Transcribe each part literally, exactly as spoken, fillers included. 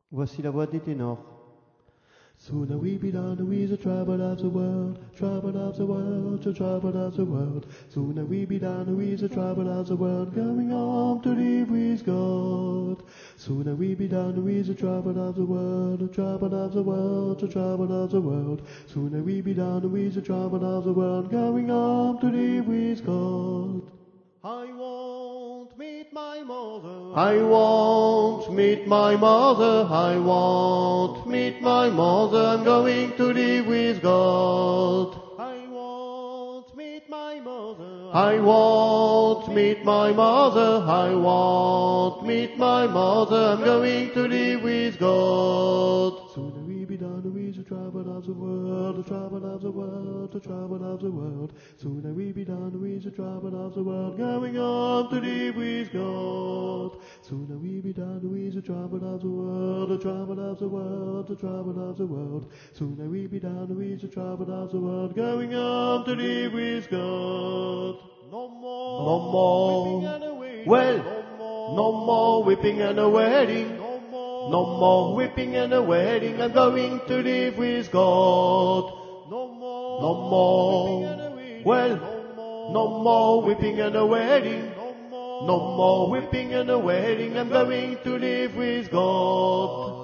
Voici la voix des ténors. Sooner we be done with the trouble of the world, trouble of the world, the trouble of the world. Sooner we be done with the trouble of the world, going home to live with God. Sooner we be done with the trouble of the world, the trouble of the world, the trouble of the world. Sooner we be done with the trouble of the world, going home to live with God. I won't meet my mother. I won't meet my mother. I won't meet my mother. I'm going to live with God. I won't meet my mother. I won't meet my mother. I won't meet my mother. I'm going to live with God. Sooner we be done with the trouble of the world, the trouble of the world, the trouble of the world. Sooner we be done with the trouble of the world, going on to live with God. Sooner we be done with the trouble of the world, the trouble of the world, the trouble of the world. Sooner we be done with the trouble of the world, going on to live with God. No more. No more. Whipping and a wedding. Well, no more. no more whipping and a wedding. No more. No more whipping and a wedding. I'm going to live with God. No more. No more. Whipping and a wedding. Well, no more. no more whipping and a wedding. No more. No more whipping and a wedding. I'm going to live with God.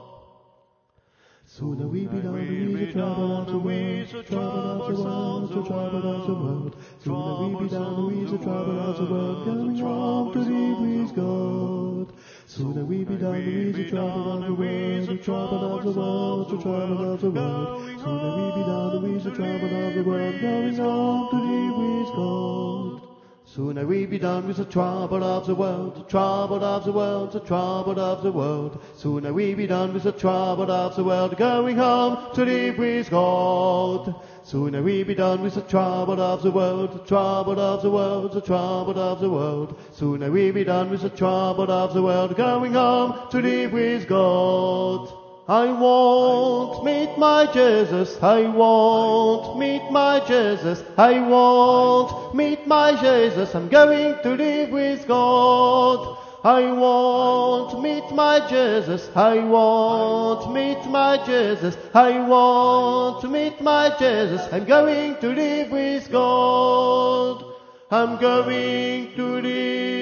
Sooner we be done with the trouble of the world, trouble of the world, the trouble of the world. Sooner we be done with the trouble of the world, going home to live with God. Sooner we be done with the trouble of the world, the trouble of the world, the trouble of the world. Sooner we be done with the trouble of the world, going home to live with God. Sooner we be done with the trouble of the world, the trouble of the world, the trouble of the world. Sooner we be done with the trouble of the world, going home to live with God. Sooner we be done with the trouble of the world, the trouble of the world, the trouble of the world. Sooner we be done with the trouble of the world, going home to live with God. I won't meet my Jesus, I won't meet my Jesus, I won't meet my Jesus, I'm going to live with God. I won't meet my Jesus, I won't meet my Jesus, I won't meet my Jesus, I'm going to live with God. I'm going to live